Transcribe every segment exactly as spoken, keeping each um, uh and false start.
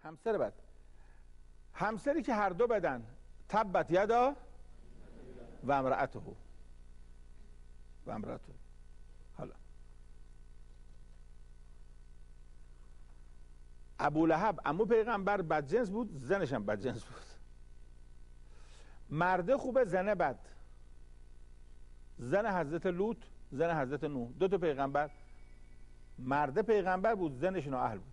همسر بد، همسری که هر دو بدن، تبت یدا و امرأته و امرأته. حالا ابو لهب عمو پیغمبر بدجنس بود، زنش هم بدجنس بود. مرده خوبه، زنه بد. زن حضرت لوط، زن حضرت نوح، دو تا پیغمبر. مرده پیغمبر بود، زنش نااهل بود.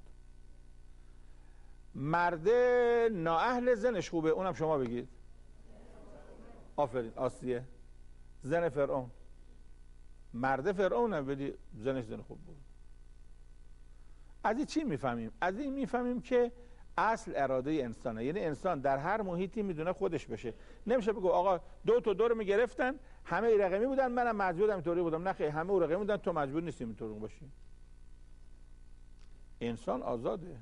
مرده نااهل، زنش خوبه، اونم شما بگید. آفرین، آسیه زن فرعون. مرده فرعون هم بدی، زنش زن خوب بود. از این چی میفهمیم؟ از این میفهمیم که اصل اراده انسانه. یعنی انسان در هر محیطی میدونه خودش بشه. نمیشه بگو آقا دو تا دو رو میگرفتن، همه ای رقمی بودن، منم مجبورم اینطوری بودم. نه خیر، همه او رقمی بودن، تو مجبور نیستی اینطوری باشی. انسان آزاده.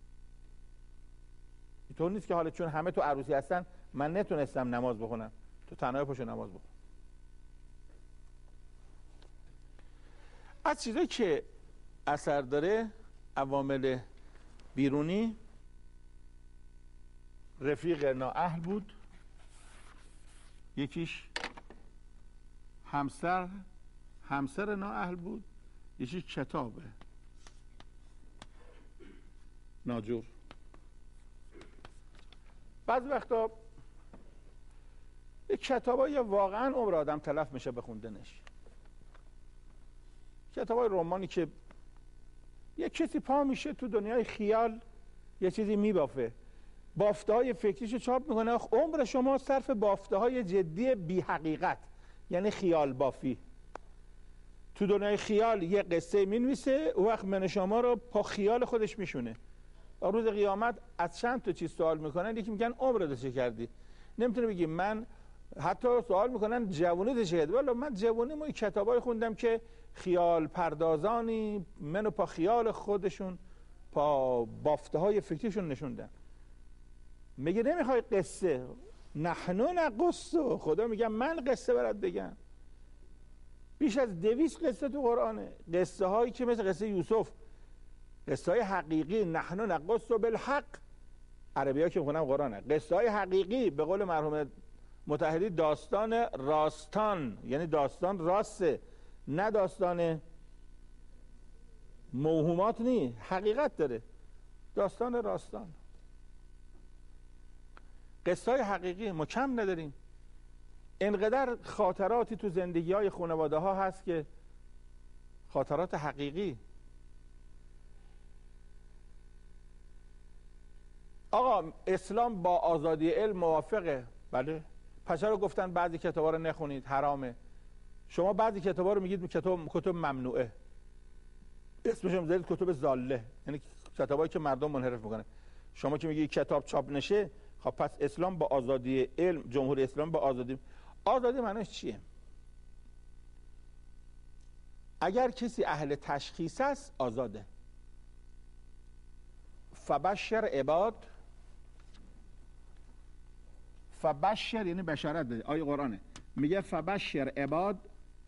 اینطور نیست که حالا چون همه تو عروسی هستن من نتونستم نماز بخونم، تو تنهایی پاشو نماز بخون. از چیزایی که اثر داره عوامل بیرونی، رفیق نااهل بود، یکیش همسر همسر نااهل بود، یکیش کتابه ناجور. بعض وقتا یک کتابایی واقعا عمر آدم تلف میشه بخوندنش. کتابای رمانی که یک کسی پا میشه تو دنیای خیال یه چیزی میبافه، بافته های فکریشو چاپ میکنه، عمر شما صرف بافته های جدی بی حقیقت، یعنی خیال بافی. تو دنیای خیال یه قصه مینویسه، او وقت من شما رو پا خیال خودش میشونه. و روز قیامت از چند تا چیز سوال میکنن، یکی میگن عمرت چه کردی؟ نمیتونه بگی. من حتی سوال میکنن جوونیت چه کردی؟ والا من جوونی ما کتابای خوندم که خیال پردازانی منو پا خیال خودشون، پا بافته های فکریشون نشوندن. میگه نمیخوای قصه؟ نحنو نقص. خدا میگه من قصه برات بگم. بیش از دویست قصه تو قرآنه، قصه هایی که مثل قصه یوسف، قصه های حقیقی. نحنو نقص بالحق، عربی ها که میخونم قرآنه. قصه های حقیقی، به قول مرحوم متحدی داستان راستان، یعنی داستان راسته، نه داستان موهومات، نی حقیقت داره. داستان راستان، قصه های حقیقی. ما کم نداریم. انقدر خاطراتی تو زندگی های خانواده ها هست که خاطرات حقیقی. آقا اسلام با آزادی علم موافقه؟ بله. پس چرا گفتن بعضی کتابا رو نخونید، حرامه؟ شما بعضی کتابا رو میگید کتاب کتب ممنوعه، اسمش هم میذارید کتب ضاله، یعنی کتابایی که مردم منحرف میکنه. شما که میگی کتاب چاپ نشه، خب پس اسلام با آزادی علم، جمهوری اسلام با آزادی. آزادی معنیش چیه؟ اگر کسی اهل تشخیص است آزاده. فبشر عباد، فبشر یعنی بشارت بده. آیه قرآنه میگه فبشر عباد،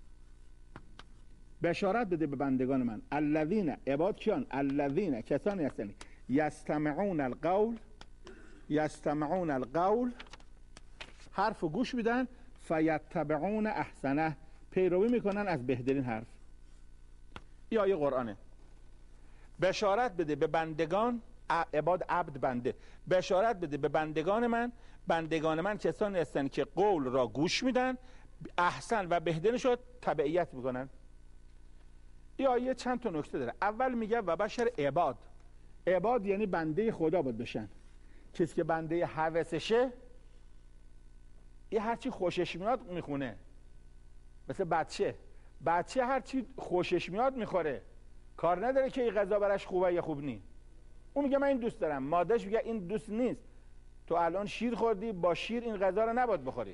بشارت بده به بندگان من. الذین، عباد کیان؟ الذین، کسانی هستند یستمعون القول، یستمعون القول، حرف گوش میدن، فیتبعون احسنه، پیروی میکنن از بهترین حرف. این آیه قرآنه. بشارت بده به بندگان، عباد عبد بنده، بشارت بده به بندگان من، بندگان من کسانی هستند که قول را گوش میدن، احسن و بهترینش رو تبعیت میکنن. این آیه چند تا نکته داره. اول میگه و بشر عباد، عباد یعنی بنده خدا باید بشن. کسی که بنده هوسشه، یه هرچی خوشش میاد میخونه. مثل بچه، بچه هرچی خوشش میاد میخوره، کار نداره که این غذا براش خوبه یا خوب نی. اون میگه من این دوست دارم، مادرش میگه این دوست نیست. تو الان شیر خوردی، با شیر این غذا رو نباید بخوری.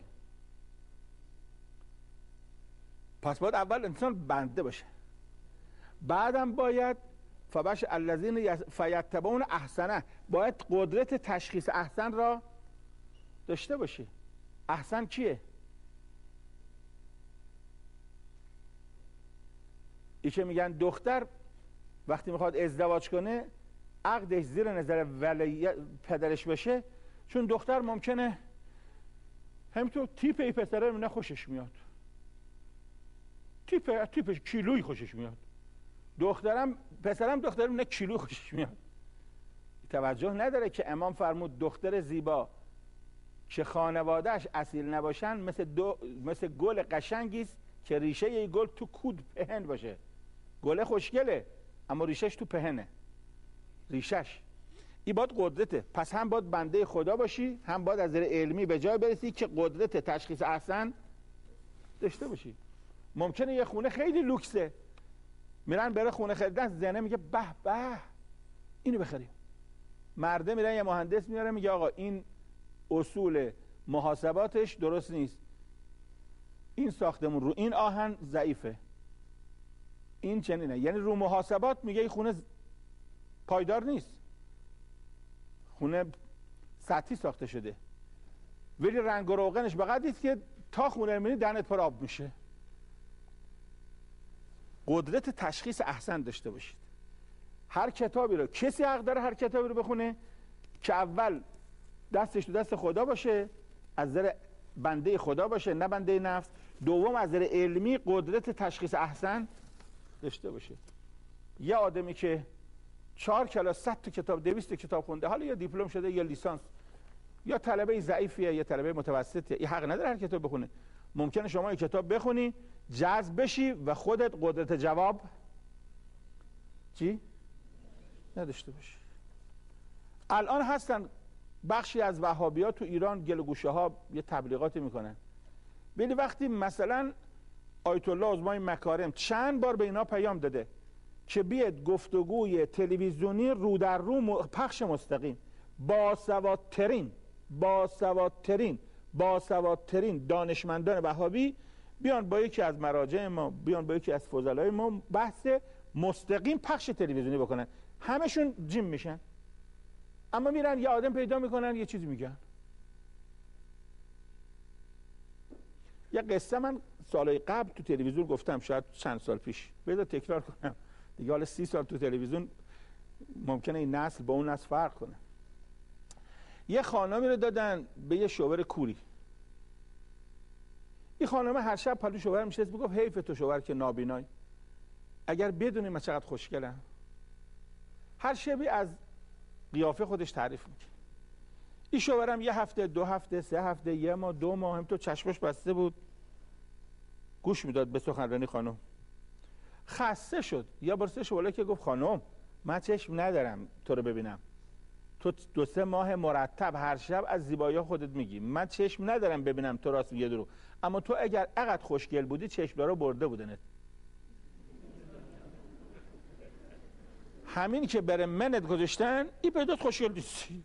پس باید اول انسان بنده باشه، بعدم باید فبش الذین فیتبعون احسنه، باید قدرت تشخیص احسن را داشته باشی. احسن کیه؟ ای که میگن دختر وقتی میخواد ازدواج کنه عقدش زیر نظر ولی پدرش بشه، چون دختر ممکنه همینطور تیپ ای پسره نه خوشش میاد، تیپ تیپش کیلویی خوشش میاد، دخترم پسرم دخترم نه کیلو خوشش میاد. توجه نداره که امام فرمود دختر زیبا که خانوادهش اصیل نباشن مثل دو مثل گل قشنگی است که ریشه یه گل تو کود پهن باشه. گل خوشگله اما ریشهش تو پهنه، ریشش این باید قدرته. پس هم باید بنده خدا باشی، هم باید از نظر علمی به جای برسی که قدرت تشخیص احسن داشته باشی. ممکنه یه خونه خیلی لوکسه، میرن بره خونه خریدن، زنه میگه به به اینو بخریم، مرده میرن یه مهندس میاره میگه آقا این اصول محاسباتش درست نیست، این ساختمون رو این آهن ضعیفه، این چنینه. یعنی رو محاسبات میگه این خونه پایدار نیست، خونه سطحی ساخته شده، ولی رنگ و روغنش بقدر است که تا خونه میبینی دهنت پر آب میشه. قدرت تشخیص احسن داشته باشید. هر کتابی رو، کسی حق داره هر کتابی رو بخونه که اول دستش تو دست خدا باشه، از نظر بنده خدا باشه نه بنده نفس، دوم از نظر علمی قدرت تشخیص احسن داشته باشه. یه آدمی که چهار کلاس صد تا کتاب دویست کتاب خونده، حالا یا دیپلم شده یا لیسانس، یا طلبه ضعیفیه یا طلبه متوسطه، این حق نداره هر کتاب بخونه. ممکنه شما یک کتاب بخونی جذب بشی و خودت قدرت جواب چی؟ نداشته باشی. الان هستن بخشی از وهابی‌ها تو ایران گل و گوشه ها یه تبلیغاتی میکنن، ولی وقتی مثلا آیت الله عظمای مکارم چند بار به اینا پیام داده که بیاد گفتگوی تلویزیونی رو در رو پخش مستقیم، باسوادترین باسوادترین باسوادترین دانشمندان وهابی بیان با یکی از مراجع ما، بیان با یکی از فضلای ما بحث مستقیم پخش تلویزیونی بکنن، همشون جیم میشن. اما میرن یه آدم پیدا میکنن یه چیزی میگن. یه قصه من سالهای قبل تو تلویزیون گفتم، شاید چند سال پیش، بذار تکرار کنم دیگه، حالا سی سال تو تلویزیون ممکنه این نسل با اون نسل فرق کنه. یه خانمی رو دادن به یه شوهر کوری. این خانم هر شب پلو شوهر میشست میگفت حیف تو شوهر که نابینای، اگر بدونی من چقدر خوشگلم. هر شبی از قیافه خودش تعریف میکنه. این شوهرم یه هفته، دو هفته، سه هفته، یه ماه، دو ماه همینطور چشمش بسته بود گوش میداد به سخنرانی خانم. خسته شد، یا برسه بالا که گفت خانم من چشم ندارم تو رو ببینم، تو دو سه ماه مرتب هر شب از زیبایی خودت میگی، من چشم ندارم ببینم تو راست میگی درو، اما تو اگر اقدر خوشگل بودی چشمدارا برده بودنت. همین که بره منت گذاشتن این پیدات خوشگل نیستی.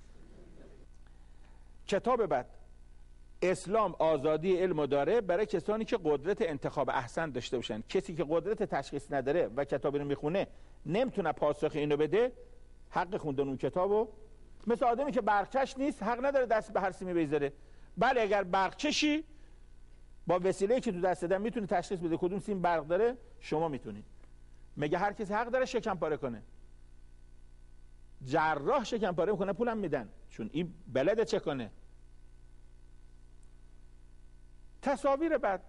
کتاب بعد اسلام آزادی علم داره برای کسانی که قدرت انتخاب احسن داشته باشن. کسی که قدرت تشخیص نداره و کتابی رو میخونه نمیتونه پاسخ اینو بده، حق خوندن اون کتابو، مثل آدمی که برقچش نیست حق نداره دست به هر سیمی بذاره. بله اگر برقچشی با وسیله‌ای که تو دست دادن میتونه تشخیص بده کدوم سیم برق داره، شما میتونید. مگه هر کسی حق داره شکم پاره کنه؟ جراح شکم پاره میکنه پولم میدن چون این بلده چه کنه. تصاویر بعد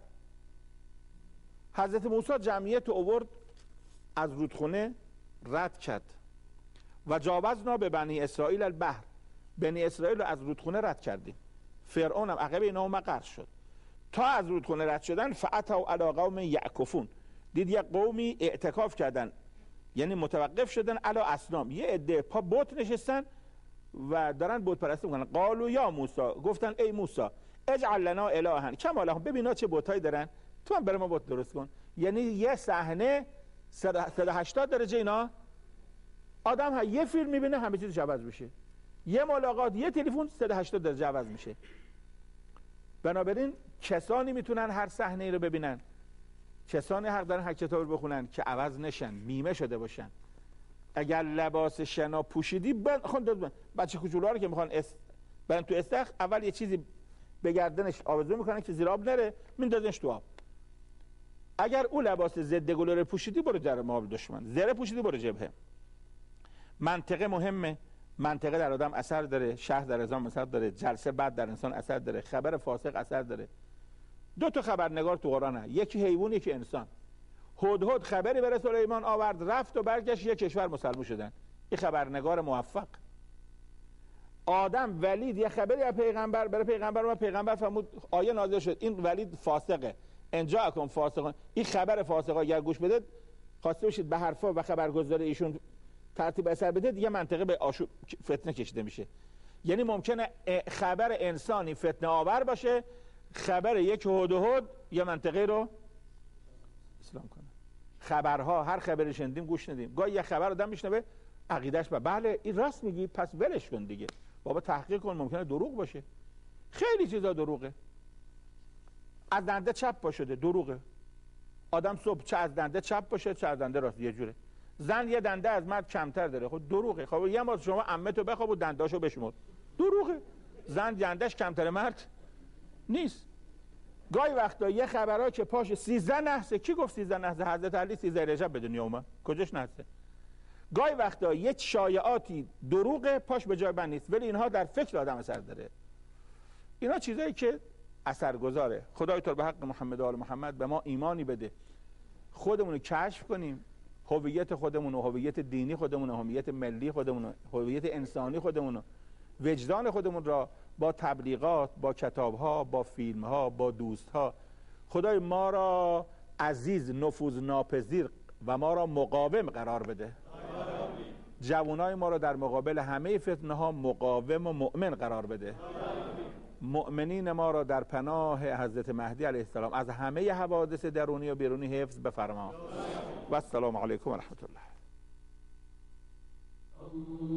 حضرت موسی جمعیت آورد از رودخونه رد کرد و جاوزنا به بنی اسرائیل البحر، بنی اسرائیل رو از رودخونه رد کردیم. فرعون هم عقب اینا اومد غرق شد. تا از رودخونه رد شدن فاتوا علی قوم یعکفون، دید یک قومی اعتکاف کردن، یعنی متوقف شدن علی اصنام، یه عده پا بت نشستن و دارن بت پرستی میکنن. قالوا یا موسی، گفتن ای موسی اجعل لنا الها کما لهم، ببینا چه بتایی دارن، تو هم برای ما بت درست کن. یعنی یه صحنه صد و هشتاد درجه اینا آدم ها یه فیلم میبینه همه چیزش عوض میشه، یه ملاقات یه تلفن صد و هشتاد درجه عوض میشه. بنابراین کسانی میتونن هر صحنه ای رو ببینن، کسانی حق دارن هر کتاب رو بخونن که عوض نشن، میمه شده باشن. اگر لباس شنا پوشیدی بخوند بچه کوچولوها رو که میخوان اس... برن تو استخ، اول یه چیزی به گردنش آویزون میکنن که زیر آب نره، میندازنش تو آب. اگر او لباس ضد گلوله پوشیدی برو در مقابل دشمن، زره پوشیدی برو جبهه. منطقه مهمه، منطقه در آدم اثر داره، شهر در انسان اثر داره، جلسه بعد در انسان اثر داره، خبر فاسق اثر داره. دو تا خبرنگار تو قرآن هست، یکی حیوان یکی انسان. هدهد خبری برای سلیمان آورد، رفت و برگشت یک کشور مسلمان شدن. این خبرنگار موفق. آدم ولید یه خبری از پیغمبر برای پیغمبر و پیغمبر فرمود آیه نازل شد این ولید فاسقه، انجا کن فاسقان. این خبر فاسقا اگر گوش بده خواسته باشید به حرفا و خبرگزاری ایشون ترتیب اثر بده، دیگه منطقه به آشوب فتنه کشیده میشه. یعنی ممکنه خبر انسانی فتنه آور باشه، خبر یک هدهد یه منطقه رو اسلام کنه. خبرها هر خبری شنیدیم گوش ندیم. گاهی یه خبر آدم میشنوه عقیدهش با بله این راست میگی پس ولش کن دیگه، بابا تحقیق کن ممکنه دروغ باشه. خیلی چیزا دروغه. از دنده چپ باشده دروغه. آدم صبح چه از دنده چپ باشه چه از دنده راست، یه جوره. زن یه دنده از مرد کمتر داره، خب دروغه. خب یه ما شما عمتو بخواب و دنداشو بشمر، دروغه. زن دندش کمتر مرد نیست. گاهی وقتا یه خبرها که پاش سیزده نحسه، کی گفت سیزده نحسه؟ حضرت علی سیزده رجب به دنیا اومد، کجاش نحسه؟ گاهی وقتا یه شایعاتی دروغه پاش به جای بند نیست، ولی اینها در فکر آدم اثر داره. اینا چیزایی که اثرگذاره. خدای تو به حق محمد و آل محمد به ما ایمانی بده، خودمون رو کشف کنیم، هویت خودمون و هویت دینی خودمون و هویت ملی خودمون و هویت انسانی خودمون و وجدان خودمون را با تبلیغات، با کتاب‌ها، با فیلم‌ها، با دوست‌ها، خدای ما را عزیز، نفوذ ناپذیر و ما را مقاوم قرار بده. جوانای ما را در مقابل همه فتنه ها مقاوم و مؤمن قرار بده. مؤمنین ما را در پناه حضرت مهدی علیه السلام از همه حوادث درونی و بیرونی حفظ بفرما. و السلام علیکم و رحمت الله.